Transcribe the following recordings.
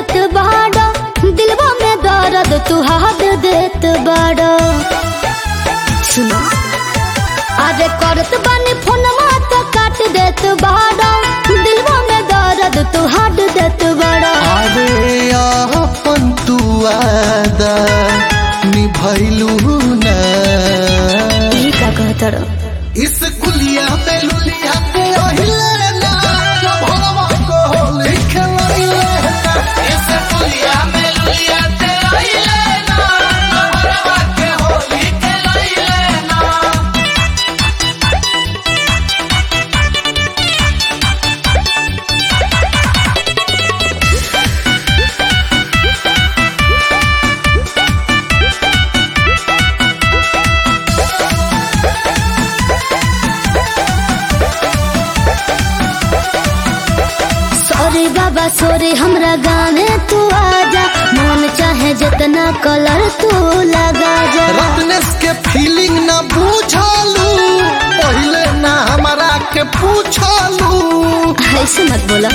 देत बाड़ा, दिलवा में दर्द तू हाथ देत बाड़ा। सुनो अरे करत बानी फोनमा तो काट देत बाड़ा, दिलवा में दर्द तू हाथ देत बाड़ा। अरे अपन तू आदा निभैलू ना, ई का कहतर इस कुलिया पे लुलिया पे ओहिले ना, भरवा को लिखलैले ना। इस कुलिया पे लुलिया पे ओहिले ना, भरवा के हो लिखलैले ना। सोरे बाबा सोरे हमरा गाने तू आजा, मन चाहे जितना कलर तू लगा जा। रत्नेश के फीलिंग ना बुझालू, पहले ना हमारा के पूछालू। ऐसे मत बोला।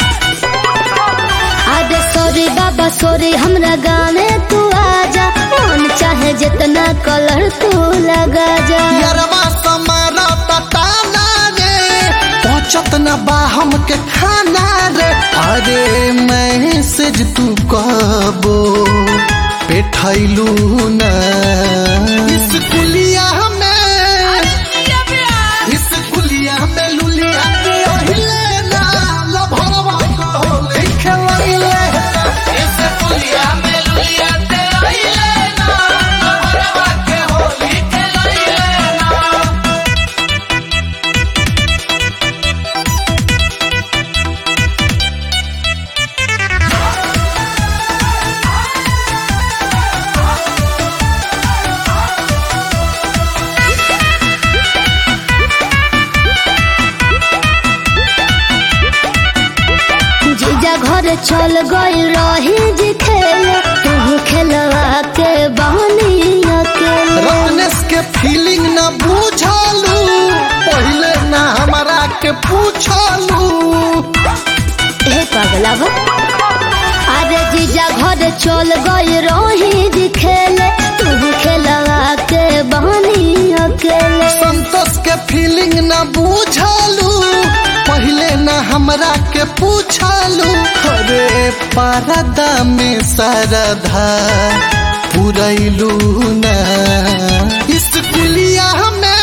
आजा सोरे बाबा सोरे हमरा गाने तू आजा, मन चाहे जितना कलर तू लगा जा। यारवा समारा तताना रे, पहुंचत ना बा हमके खाना रे। अरे मैसेज तू कहबो पेठैलू ना, इस कुलिया में, इस कुलिया में लुलिया के ओहिले ना, लभरवा को लिखलैले ना। इस कुलिया में लुलिया के ओहिले ना, लभरवा के हो लिखलैले ना। जीजा घर चल गई रही जी खेले, तू खेलवा के बहनी अकेले। रत्नेश के फीलिंग ना बुझालू, पहले ना हमारा के पूछालू। हे पगलावा अरे जीजा घर चल गई रही जी खेले, तू खेलवा के बहनी अकेले। संतोष के फीलिंग ना बुझालू, पहले ना हमरा के पूछालू। अरे परदा में सरधा पुरैलू ना, इस कुलिया में